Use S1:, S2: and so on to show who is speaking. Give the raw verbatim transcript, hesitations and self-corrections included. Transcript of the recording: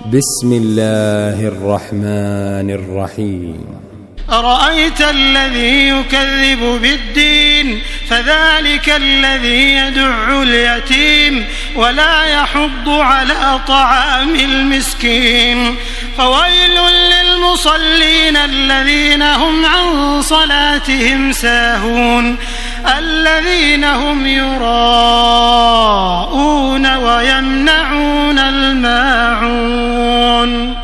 S1: بسم الله الرحمن الرحيم.
S2: أرأيت الذي يكذب بالدين فذلك الذي يدع اليتيم ولا يحض على طعام المسكين فويل للمصلين الذين هم عن صلاتهم ساهون الذين هم يراءون ويمنعون الماعون.